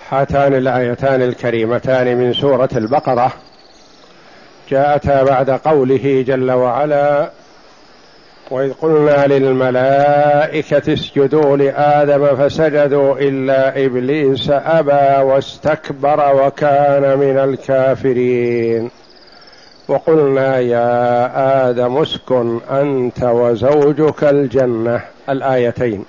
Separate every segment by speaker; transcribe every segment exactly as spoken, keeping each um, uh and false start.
Speaker 1: هاتان الآيتان الكريمتان من سورة البقرة جاءتا بعد قوله جل وعلا: وإذ قلنا للملائكة اسجدوا لآدم فسجدوا إلا إبليس أبى واستكبر وكان من الكافرين وقلنا يا آدم اسكن أنت وزوجك الجنة. الآيتين.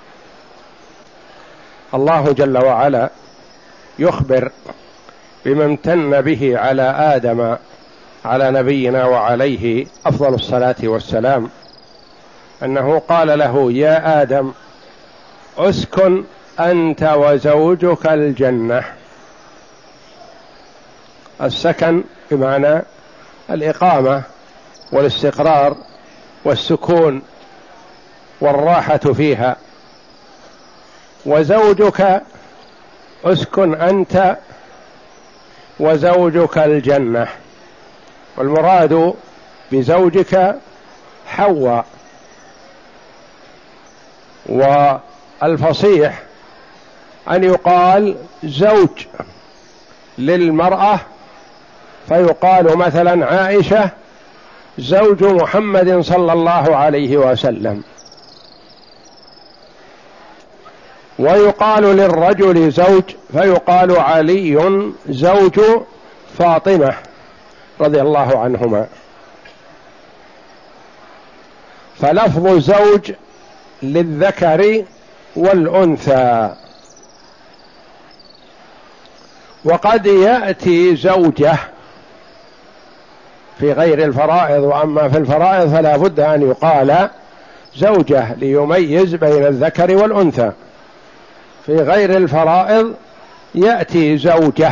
Speaker 1: الله جل وعلا يخبر بما امتن به على آدم على نبينا وعليه أفضل الصلاة والسلام، أنه قال له: يا آدم اسكن أنت وزوجك الجنة. السكن بمعنى الإقامة والاستقرار والسكون والراحة فيها، وزوجك اسكن أنت وزوجك الجنة، والمراد بزوجك حواء. والفصيح أن يقال زوج للمرأة، فيقال مثلا عائشة زوج محمد صلى الله عليه وسلم، ويقال للرجل زوج فيقال علي زوج فاطمة رضي الله عنهما. فلفظ زوج للذكر والأنثى، وقد يأتي زوجة في غير الفرائض، وأما في الفرائض فلا بد أن يقال زوجة ليميز بين الذكر والأنثى. في غير الفرائض يأتي زوجة،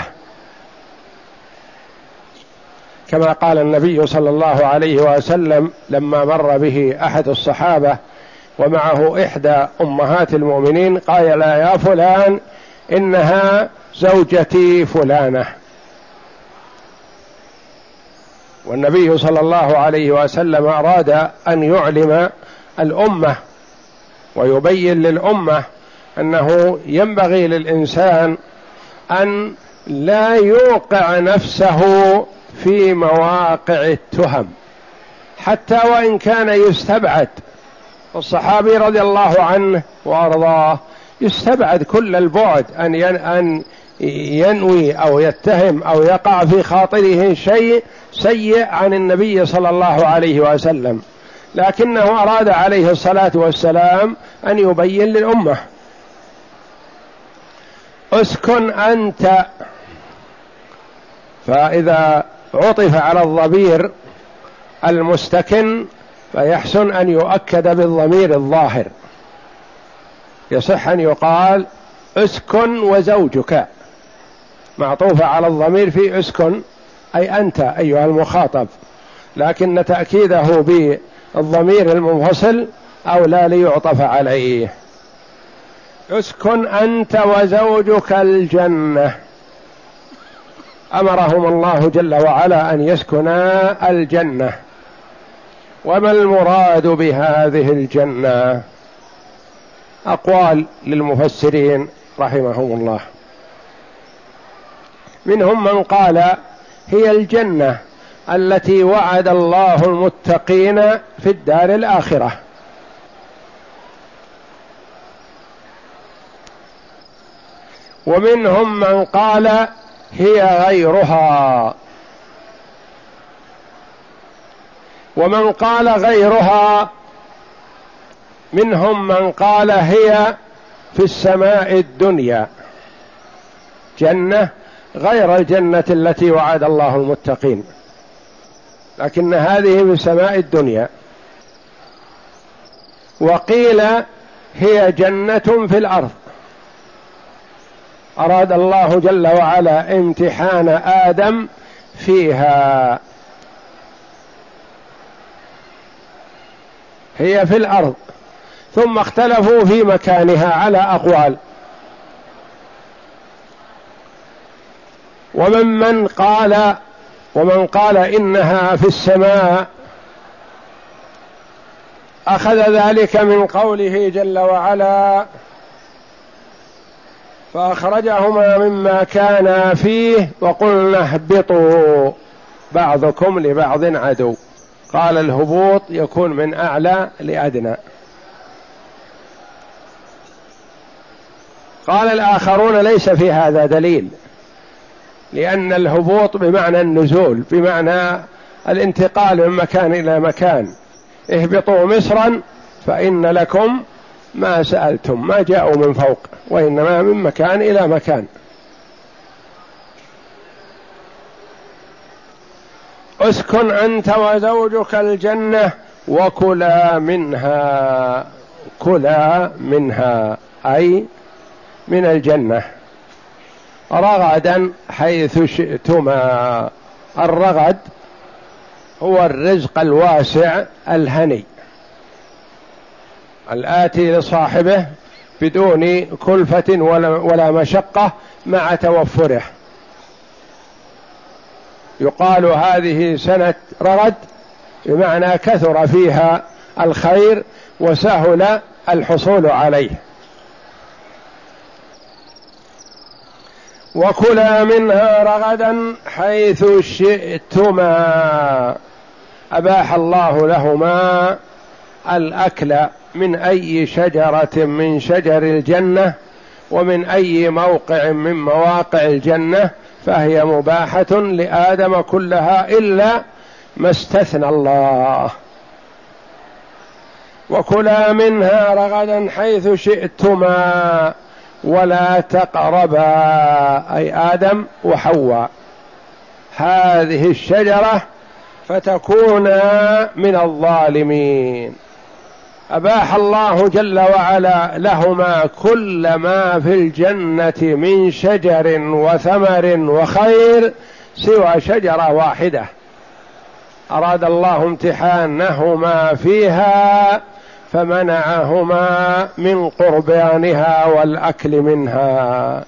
Speaker 1: كما قال النبي صلى الله عليه وسلم لما مر به أحد الصحابة ومعه إحدى أمهات المؤمنين، قال: لا يا فلان إنها زوجتي فلانة. والنبي صلى الله عليه وسلم أراد أن يعلم الأمة ويبين للأمة أنه ينبغي للإنسان أن لا يوقع نفسه في مواقع التهم حتى وإن كان يستبعد. الصحابي رضي الله عنه وأرضاه يستبعد كل البعد أن أن ينوي أو يتهم أو يقع في خاطره شيء سيء عن النبي صلى الله عليه وسلم، لكنه أراد عليه الصلاة والسلام أن يبين للأمة: اسكن أنت. فإذا عطف على الضمير المستكن فيحسن أن يؤكد بالضمير الظاهر، يصح أن يقال اسكن وزوجك، معطوف على الضمير في اسكن أي أنت أيها المخاطب، لكن تأكيده بالضمير المنفصل أولى ليعطف عليه. اسكن أنت وزوجك الجنة. أمرهم الله جل وعلا أن يسكنا الجنة. وما المراد بهذه الجنة؟ أقوال للمفسرين رحمهم الله، منهم من قال: هي الجنة التي وعد الله المتقين في الدار الآخرة. ومنهم من قال: هي غيرها. ومن قال غيرها منهم من قال هي في السماء الدنيا، جنة غير الجنة التي وعد الله المتقين، لكن هذه في سماء الدنيا. وقيل هي جنة في الأرض، أراد الله جل وعلا امتحان آدم فيها. هي في الأرض، ثم اختلفوا في مكانها على أقوال. ومن من قال ومن قال إنها في السماء أخذ ذلك من قوله جل وعلا: فأخرجهما مما كانا فيه وقلنا اهبطوا بعضكم لبعض عدو. قال الهبوط يكون من أعلى لأدنى. قال الآخرون ليس في هذا دليل، لأن الهبوط بمعنى النزول، بمعنى الانتقال من مكان إلى مكان. اهبطوا مصرا فإن لكم ما سألتم، ما جاءوا من فوق وإنما من مكان إلى مكان. اسكن أنت وزوجك الجنة وكلا منها، كلا منها أي من الجنة رغدا حيث شئتما. الرغد هو الرزق الواسع الهني الآتي لصاحبه بدون كلفة ولا مشقة مع توفره. يقال هذه سنة رغد بمعنى كثر فيها الخير وسهل الحصول عليه. وكلا منها رغدا حيث شئتما. أباح الله لهما الأكل من أي شجرة من شجر الجنة ومن أي موقع من مواقع الجنة، فهي مباحة لآدم كلها إلا ما استثنى الله. وكلا منها رغدا حيث شئتما ولا تقربا، أي آدم وحواء، هذه الشجرة فتكونا من الظالمين. أباح الله جل وعلا لهما كل ما في الجنة من شجر وثمر وخير سوى شجرة واحدة أراد الله امتحانهما فيها فمنعهما من قربانها والأكل منها.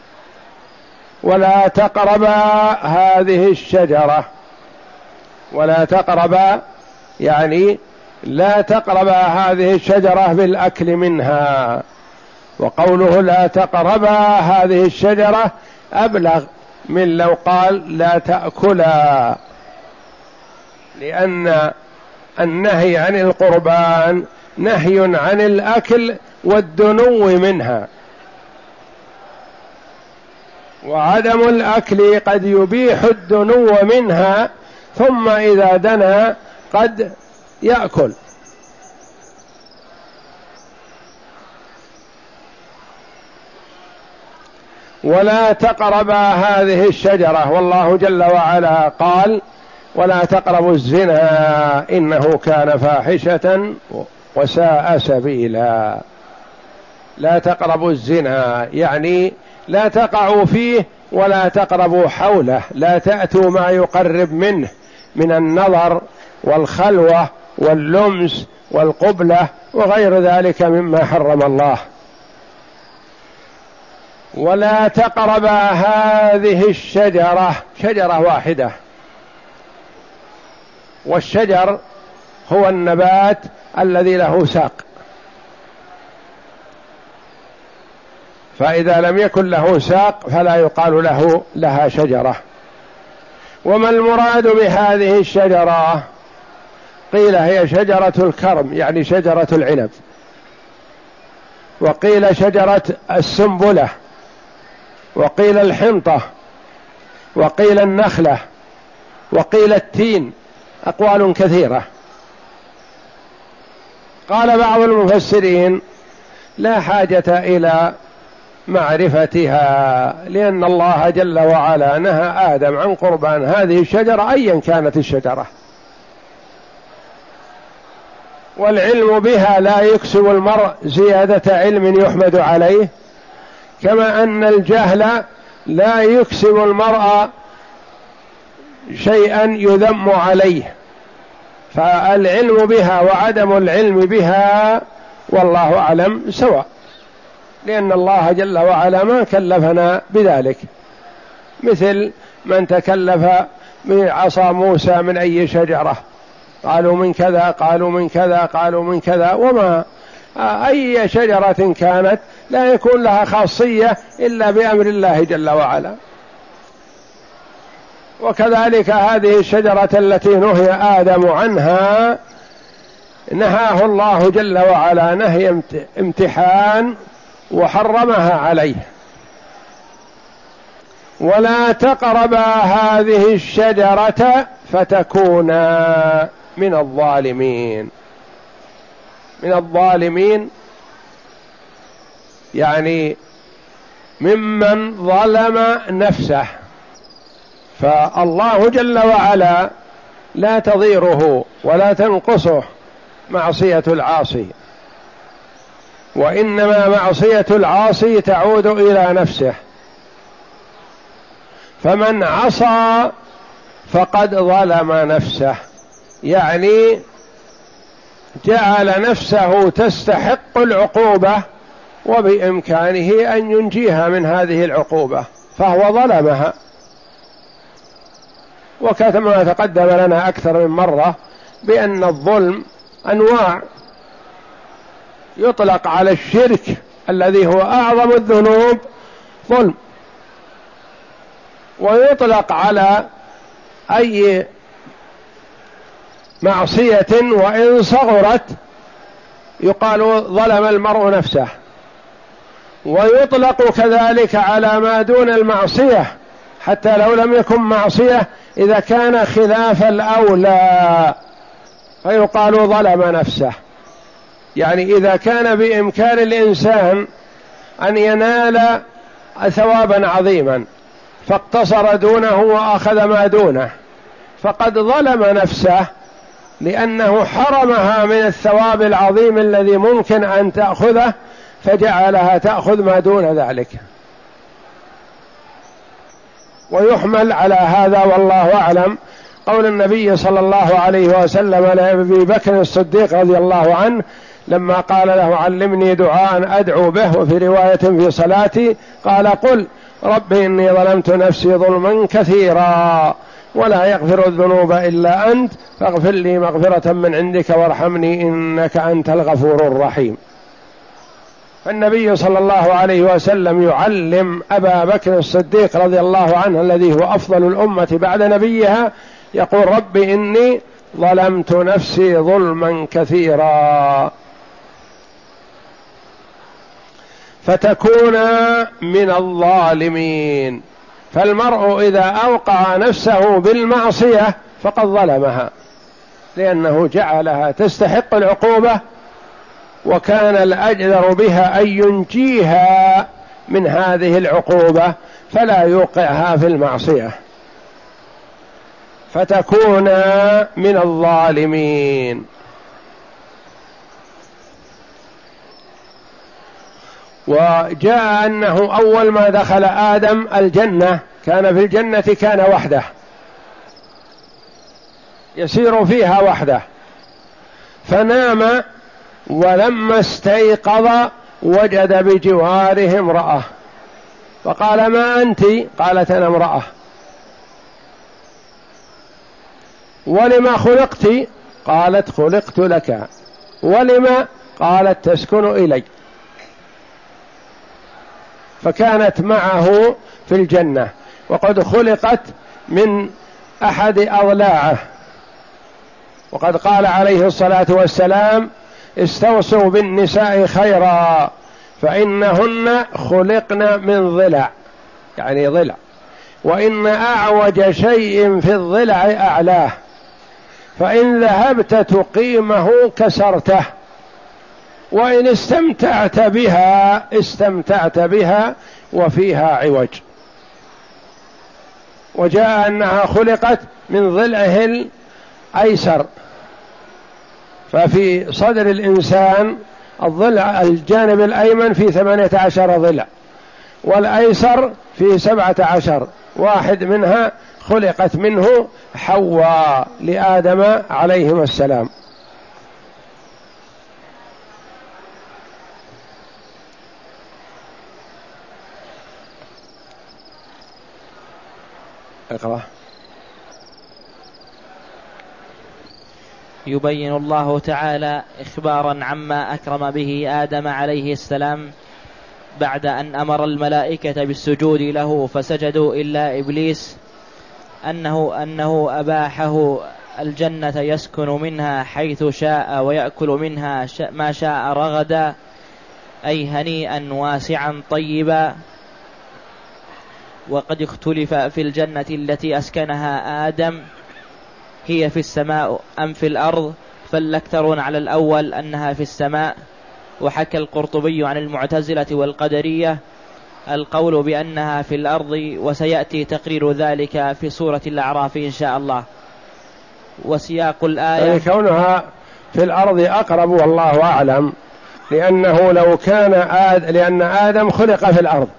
Speaker 1: ولا تقربا هذه الشجرة، ولا تقربا يعني لا تقربا هذه الشجرة بالأكل منها. وقوله لا تقربا هذه الشجرة أبلغ من لو قال لا تأكلا، لأن النهي عن القربان نهي عن الأكل والدنو منها، وعدم الأكل قد يبيح الدنو منها، ثم إذا دنا قد يأكل. ولا تقربا هذه الشجرة، والله جل وعلا قال ولا تقربوا الزنا إنه كان فاحشة وساء سبيلا. لا تقربوا الزنا يعني لا تقعوا فيه ولا تقربوا حوله، لا تأتوا ما يقرب منه من النظر والخلوة واللمس والقبلة وغير ذلك مما حرم الله. ولا تقربا هذه الشجرة، شجرة واحدة، والشجر هو النبات الذي له ساق، فإذا لم يكن له ساق فلا يقال له لها شجرة. وما المراد بهذه الشجرة؟ قيل هي شجرة الكرم يعني شجرة العنب، وقيل شجرة السنبلة، وقيل الحنطة، وقيل النخلة، وقيل التين، أقوال كثيرة. قال بعض المفسرين لا حاجة إلى معرفتها، لأن الله جل وعلا نهى آدم عن قربان هذه الشجرة أيا كانت الشجرة، والعلم بها لا يكسب المرء زيادة علم يحمد عليه، كما أن الجهل لا يكسب المرء شيئا يذم عليه. فالعلم بها وعدم العلم بها والله أعلم سواء، لأن الله جل وعلا ما كلفنا بذلك، مثل من تكلف بعصا موسى من أي شجرة، قالوا من كذا قالوا من كذا قالوا من كذا، وما أي شجرة كانت لا يكون لها خاصية إلا بأمر الله جل وعلا. وكذلك هذه الشجرة التي نهي آدم عنها نهاه الله جل وعلا نهي امتحان وحرمها عليه: ولا تقربا هذه الشجرة فتكونا من الظالمين. من الظالمين يعني ممن ظلم نفسه، فالله جل وعلا لا تضيره ولا تنقصه معصية العاصي، وإنما معصية العاصي تعود إلى نفسه. فمن عصى فقد ظلم نفسه، يعني جعل نفسه تستحق العقوبة وبإمكانه أن ينجيها من هذه العقوبة، فهو ظلمها. وكما تقدم لنا أكثر من مرة بأن الظلم أنواع، يطلق على الشرك الذي هو أعظم الذنوب ظلم، ويطلق على أي معصية وإن صغرت يقال ظلم المرء نفسه، ويطلق كذلك على ما دون المعصية حتى لو لم يكن معصية إذا كان خلاف الأولى فيقال ظلم نفسه. يعني إذا كان بإمكان الإنسان أن ينال ثوابا عظيما فاقتصر دونه وأخذ ما دونه فقد ظلم نفسه، لأنه حرمها من الثواب العظيم الذي ممكن أن تأخذه فجعلها تأخذ ما دون ذلك. ويحمل على هذا والله أعلم قول النبي صلى الله عليه وسلم لأبي بكر الصديق رضي الله عنه لما قال له: علمني دعاء أدعو به، وفي رواية في صلاتي قال: قل رب إني ظلمت نفسي ظلما كثيرا ولا يغفر الذنوب إلا أنت فاغفر لي مغفرة من عندك وارحمني إنك أنت الغفور الرحيم. فالنبي صلى الله عليه وسلم يعلم أبا بكر الصديق رضي الله عنه الذي هو أفضل الأمة بعد نبيها، يقول: رب إني ظلمت نفسي ظلما كثيرا فتكون من الظالمين. فالمرء إذا أوقع نفسه بالمعصية فقد ظلمها، لأنه جعلها تستحق العقوبة، وكان الأجدر بها أن ينجيها من هذه العقوبة فلا يوقعها في المعصية، فتكون من الظالمين. وجاء أنه أول ما دخل آدم الجنة كان في الجنة كان وحده يسير فيها وحده، فنام ولما استيقظ وجد بجواره امرأة فقال: ما أنت؟ قالت: أنا امرأة. ولما خلقت؟ قالت: خلقت لك. ولما؟ قالت: تسكن إلي. فكانت معه في الجنة وقد خلقت من أحد أضلاعه، وقد قال عليه الصلاة والسلام: استوصوا بالنساء خيرا فإنهن خلقن من ضلع، يعني ضلع، وإن أعوج شيء في الضلع أعلاه، فإن ذهبت تقيمه كسرته، وإن استمتعت بها استمتعت بها وفيها عوج. وجاء أنها خلقت من ضلعه الأيسر، ففي صدر الإنسان الضلع الجانب الأيمن في ثمانية عشر ضلع، والأيسر في سبعة عشر، واحد منها خلقت منه حواء لآدم عليهما السلام. اقرأ.
Speaker 2: يبين الله تعالى إخبارا عما أكرم به آدم عليه السلام بعد أن أمر الملائكة بالسجود له فسجدوا إلا إبليس أنه, أنه أباحه الجنة يسكن منها حيث شاء ويأكل منها ما شاء رغدا، أي هنيئا واسعا طيبا. وقد اختلف في الجنة التي أسكنها آدم هي في السماء أم في الأرض، فالأكثرون على الأول أنها في السماء. وحكى القرطبي عن المعتزلة والقدرية القول بأنها في الأرض، وسيأتي تقرير ذلك في سورة الأعراف إن شاء الله. وسياق الآية
Speaker 1: يعني كونها في الأرض أقرب والله أعلم، لأنه لو كان آد... لأن آدم خلق في الأرض،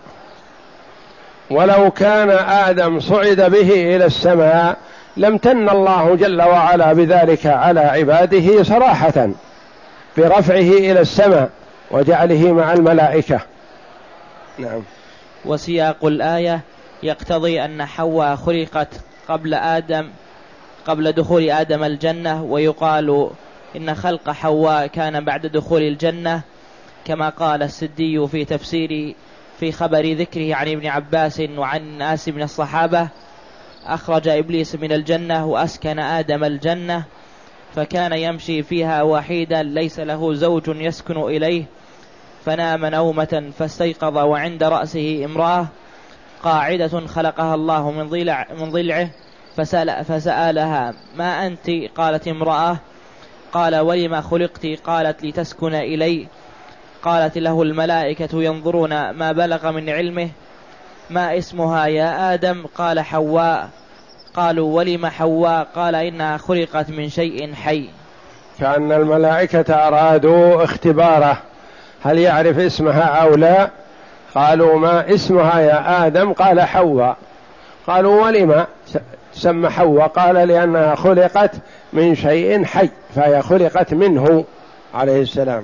Speaker 1: ولو كان آدم صعد به إلى السماء لم تن الله جل وعلا بذلك على عباده صراحة برفعه إلى السماء وجعله مع الملائكة. نعم.
Speaker 2: وسياق الآية يقتضي أن حواء خلقت قبل آدم قبل دخول آدم الجنة، ويقال إن خلق حواء كان بعد دخول الجنة، كما قال السدي في تفسير في خبر ذكره عن ابن عباس وعن ناس من الصحابة: أخرج إبليس من الجنة وأسكن آدم الجنة، فكان يمشي فيها وحيدا ليس له زوج يسكن إليه، فنام نومة فاستيقظ وعند رأسه امرأة قاعدة خلقها الله من ضلع من ضلعه، فسأل فسألها: ما أنت؟ قالت: امرأة. قال: ولما خلقت؟ قالت: لتسكن إلي. قالت له الملائكة ينظرون ما بلغ من علمه: ما اسمها يا آدم؟ قال: حواء. قالوا: ولم حواء؟ قال: إنها خلقت من شيء حي.
Speaker 1: كأن الملائكة أرادوا اختباره هل يعرف اسمها أو لا. قالوا: ما اسمها يا آدم؟ قال: حواء. قالوا: ولم سمى حواء؟ قال: لأنها خلقت من شيء حي، فهي خلقت منه عليه السلام.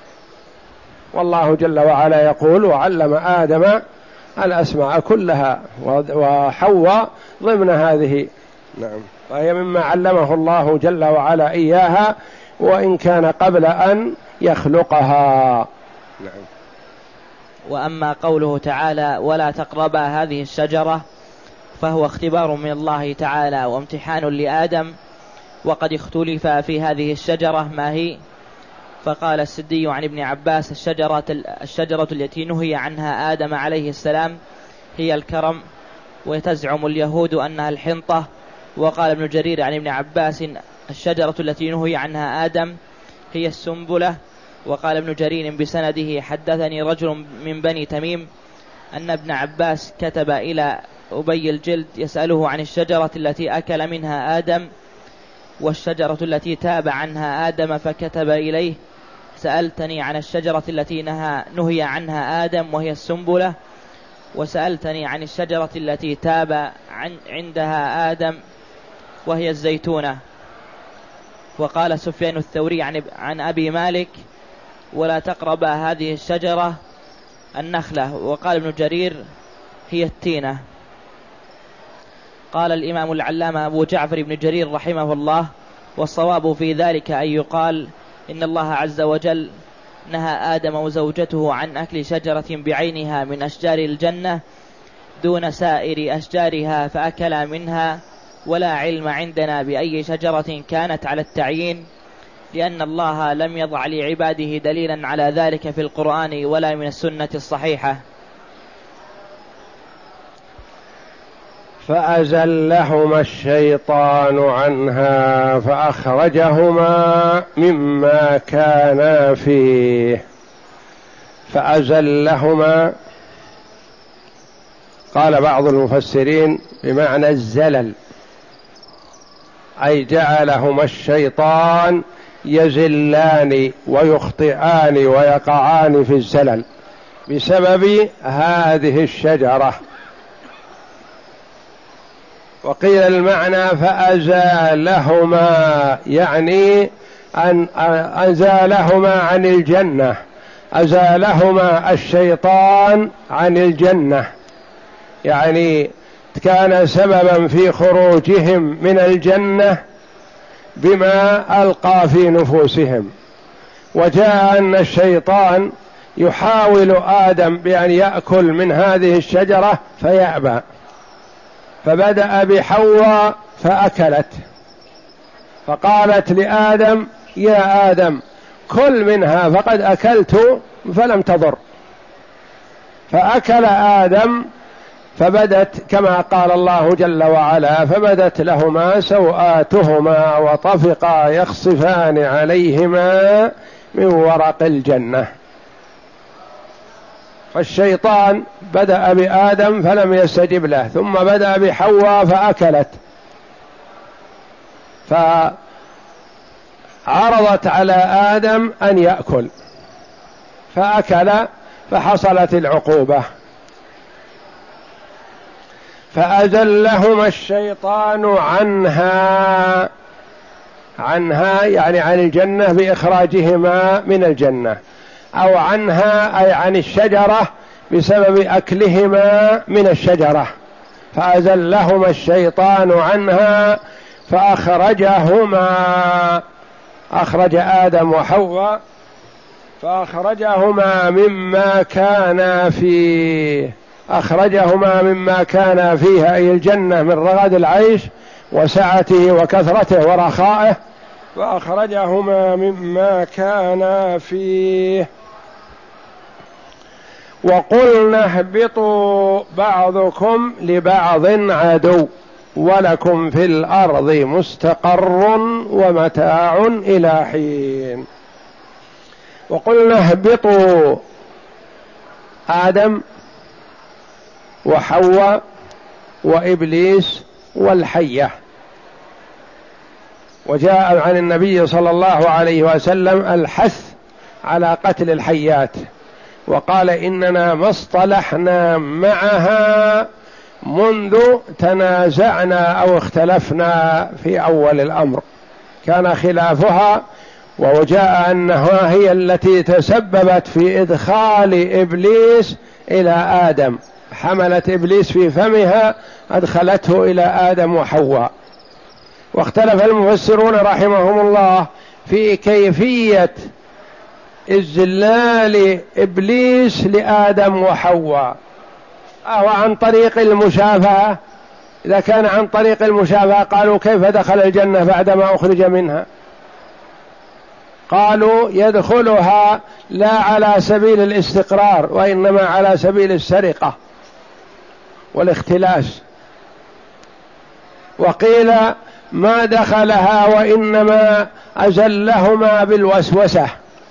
Speaker 1: والله جل وعلا يقول: وعلم آدم الأسماء كلها، وحواء ضمن هذه. نعم. وهي مما علمه الله جل وعلا إياها، وإن كان قبل أن يخلقها. نعم.
Speaker 2: وأما قوله تعالى: ولا تقربا هذه الشجرة، فهو اختبار من الله تعالى وامتحان لآدم. وقد اختلف في هذه الشجرة ما هي، فقال السدي عن ابن عباس: الشجرة, الشجرة التي نهي عنها آدم عليه السلام هي الكرم، وتزعم اليهود أنها الحنطة. وقال ابن جرير عن ابن عباس: الشجرة التي نهي عنها آدم هي السنبلة. وقال ابن جرير بسنده: حدثني رجل من بني تميم أن ابن عباس كتب إلى أبي الجلد يسأله عن الشجرة التي أكل منها آدم والشجرة التي تاب عنها آدم، فكتب إليه: سألتني عن الشجرة التي نهى نهي عنها آدم وهي السنبلة، وسألتني عن الشجرة التي تاب عن عندها آدم وهي الزيتونة. وقال سفيان الثوري عن, عن أبي مالك: ولا تقرب هذه الشجرة النخلة. وقال ابن جرير: هي التينة. قال الإمام العلامة أبو جعفر بن جرير رحمه الله: والصواب في ذلك أن يقال إن الله عز وجل نهى آدم وزوجته عن أكل شجرة بعينها من أشجار الجنة دون سائر أشجارها فأكلا منها، ولا علم عندنا بأي شجرة كانت على التعيين، لأن الله لم يضع لعباده دليلا على ذلك في القرآن ولا من السنة الصحيحة.
Speaker 1: فأزلهما الشيطان عنها فأخرجهما مما كانا فيه. فأزلهما قال بعض المفسرين بمعنى الزلل، أي جعلهما الشيطان يزلان ويخطئان ويقعان في الزلل بسبب هذه الشجرة. وقيل المعنى فأزالهما يعني أن أزالهما عن الجنة، أزالهما الشيطان عن الجنة، يعني كان سببا في خروجهم من الجنة بما ألقى في نفوسهم. وجاء أن الشيطان يحاول آدم بأن يأكل من هذه الشجرة فيأبى، فبدأ بحواء فأكلت، فقالت لآدم: يا آدم كل منها فقد أكلت فلم تضر، فأكل آدم فبدت كما قال الله جل وعلا: فبدت لهما سوآتهما وطفقا يخصفان عليهما من ورق الجنة. فالشيطان بدأ بآدم فلم يستجب له، ثم بدأ بحواء فأكلت، فعرضت على آدم أن يأكل فأكل، فحصلت العقوبة. فأزلهما الشيطان عنها، عنها يعني عن الجنة بإخراجهما من الجنة، أو عنها أي عن الشجرة بسبب أكلهما من الشجرة. فأزلهما الشيطان عنها فأخرجهما، أخرج آدم وحواء فأخرجهما مما كانا فيه، أخرجهما مما كانا فيها أي الجنة من رغد العيش وسعته وكثرته ورخائه، فأخرجهما مما كانا فيه. وقلنا اهبطوا بعضكم لبعض عدو ولكم في الأرض مستقر ومتاع إلى حين. وقلنا اهبطوا، آدم وحواء وإبليس والحية. وجاء عن النبي صلى الله عليه وسلم الحث على قتل الحيات، وقال: إننا ما اصطلحنا معها منذ تنازعنا أو اختلفنا في أول الأمر، كان خلافها. وجاء أنها هي التي تسببت في إدخال إبليس إلى آدم، حملت إبليس في فمها أدخلته إلى آدم وحواء. واختلف المفسرون رحمهم الله في كيفية إذلال إبليس لآدم وحواء، أو عن طريق المشافهة. إذا كان عن طريق المشافهة قالوا: كيف دخل الجنة بعدما أخرج منها؟ قالوا: يدخلها لا على سبيل الاستقرار، وإنما على سبيل السرقة والاختلاس. وقيل: ما دخلها وإنما أزلهما بالوسوسة.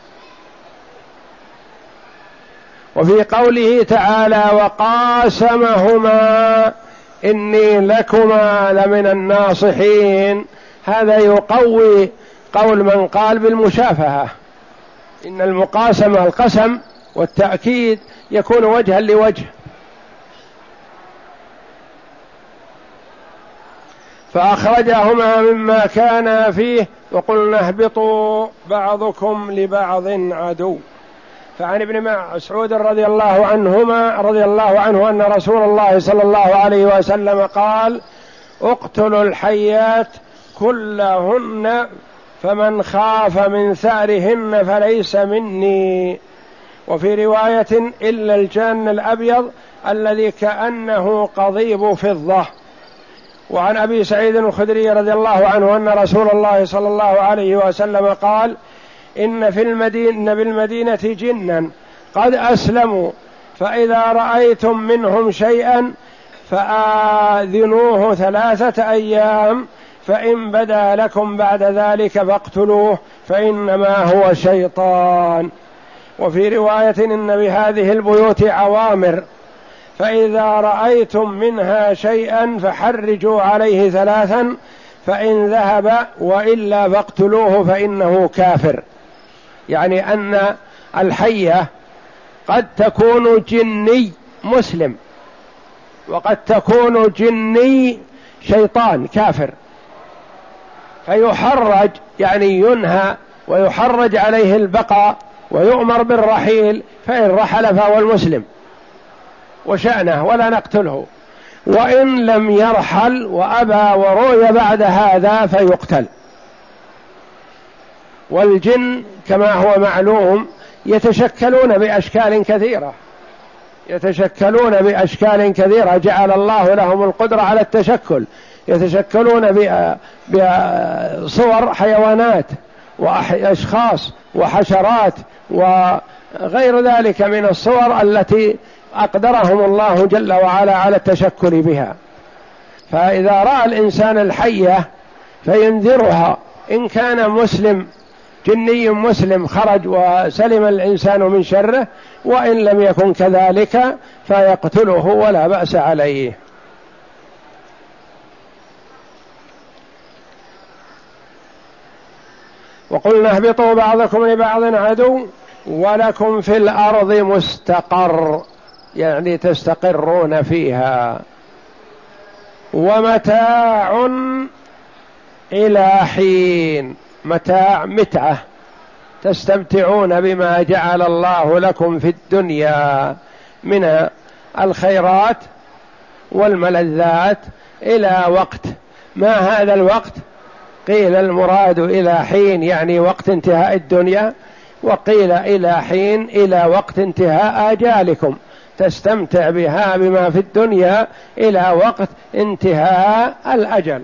Speaker 1: وفي قوله تعالى: وقاسمهما إني لكما لمن الناصحين، هذا يقوي قول من قال بالمشافهة، إن المقاسمة القسم والتأكيد يكون وجها لوجه. فأخرجهما مما كانا فيه وقلنا اهبطوا بعضكم لبعض عدو. فعن ابن مسعود رضي الله عنهما رضي الله عنه أن رسول الله صلى الله عليه وسلم قال: اقتلوا الحيات كلهن فمن خاف من ثأرهن فليس مني. وفي رواية: إلا الجان الأبيض الذي كأنه قضيب فضة. وعن أبي سعيد الخدري رضي الله عنه أن رسول الله صلى الله عليه وسلم قال: إن في المدينة بالمدينة جنا قد أسلموا، فإذا رأيتم منهم شيئا فآذنوه ثلاثة أيام، فإن بدا لكم بعد ذلك فاقتلوه، فإنما هو شيطان. وفي رواية: إن بهذه البيوت عوامر، فإذا رأيتم منها شيئا فحرجوا عليه ثلاثا، فإن ذهب وإلا فاقتلوه فإنه كافر. يعني أن الحية قد تكون جني مسلم، وقد تكون جني شيطان كافر، فيحرج يعني ينهى ويحرج عليه البقاء ويؤمر بالرحيل، فإن رحل فهو المسلم وشأنه ولا نقتله، وإن لم يرحل وأبى وروي بعد هذا فيقتل. والجن كما هو معلوم يتشكلون بأشكال كثيرة يتشكلون بأشكال كثيرة جعل الله لهم القدرة على التشكل، يتشكلون بصور حيوانات وأشخاص وحشرات وغير ذلك من الصور التي أقدرهم الله جل وعلا على التشكل بها. فإذا رأى الإنسان الحية فينذرها، إن كان مسلم جني مسلم خرج وسلم الإنسان من شره، وإن لم يكن كذلك فيقتله ولا بأس عليه. وقلنا اهبطوا بعضكم لبعض عدو ولكم في الأرض مستقر، يعني تستقرون فيها، ومتاع إلى حين، متاع متعة تستمتعون بما جعل الله لكم في الدنيا من الخيرات والملذات إلى وقت. ما هذا الوقت؟ قيل المراد إلى حين يعني وقت انتهاء الدنيا، وقيل إلى حين إلى وقت انتهاء آجالكم، تستمتع بها بما في الدنيا إلى وقت انتهاء الأجل.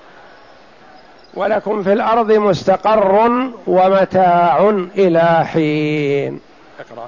Speaker 1: ولكم في الأرض مستقر ومتاع إلى حين. اقرأ.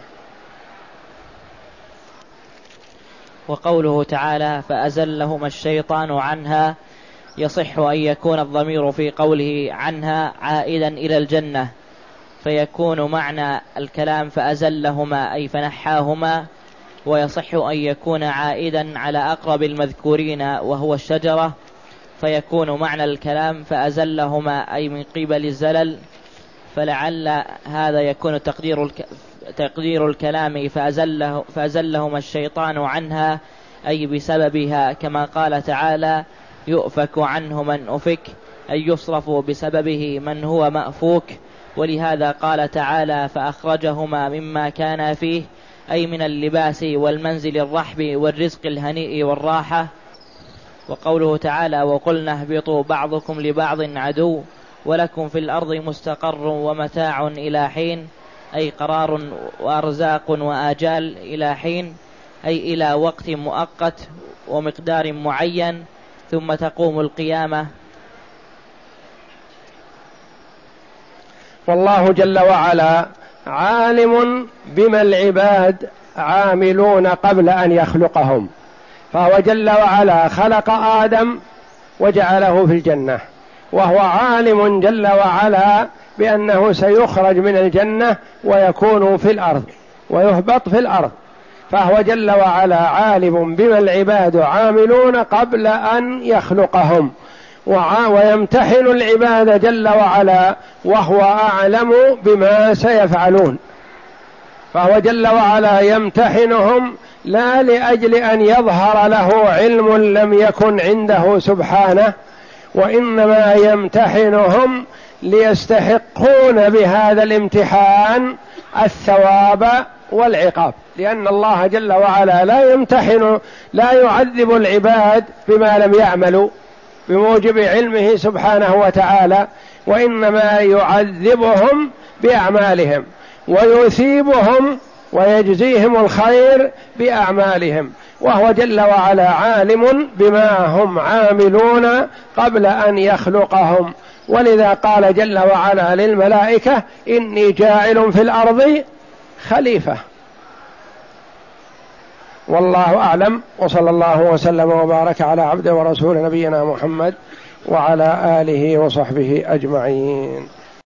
Speaker 2: وقوله تعالى فأزلهما الشيطان عنها، يصح أن يكون الضمير في قوله عنها عائدا إلى الجنة، فيكون معنى الكلام فأزلهما أي فنحاهما، ويصح أن يكون عائدا على أقرب المذكورين وهو الشجرة، فيكون معنى الكلام فأزلهما أي من قبل الزلل، فلعل هذا يكون تقدير الك... تقدير الكلام فأزله... فأزلهما الشيطان عنها أي بسببها، كما قال تعالى يؤفك عنه من أفك، أي يصرف بسببه من هو مأفوك. ولهذا قال تعالى فأخرجهما مما كان فيه، أي من اللباس والمنزل الرحب والرزق الهنيء والراحة. وقوله تعالى وقلنا اهبطوا بعضكم لبعض عدو ولكم في الأرض مستقر ومتاع إلى حين، أي قرار وأرزاق وآجال إلى حين، أي إلى وقت مؤقت ومقدار معين، ثم تقوم القيامة.
Speaker 1: والله جل وعلا عالم بما العباد عاملون قبل أن يخلقهم، فهو جل وعلا خلق آدم وجعله في الجنة، وهو عالم جل وعلا بأنه سيخرج من الجنة ويكون في الأرض ويهبط في الأرض، فهو جل وعلا عالم بما العباد عاملون قبل أن يخلقهم، ويمتحن العباد جل وعلا وهو أعلم بما سيفعلون. فهو جل وعلا يمتحنهم لا لأجل أن يظهر له علم لم يكن عنده سبحانه، وإنما يمتحنهم ليستحقون بهذا الامتحان الثواب والعقاب، لأن الله جل وعلا لا يمتحن لا يعذب العباد بما لم يعملوا بموجب علمه سبحانه وتعالى، وإنما يعذبهم بأعمالهم ويثيبهم ويجزيهم الخير بأعمالهم، وهو جل وعلا عالم بما هم عاملون قبل أن يخلقهم. ولذا قال جل وعلا للملائكة إني جاعل في الأرض خليفة. والله أعلم، وصلى الله وسلم وبارك على عبده ورسول نبينا محمد وعلى آله وصحبه أجمعين.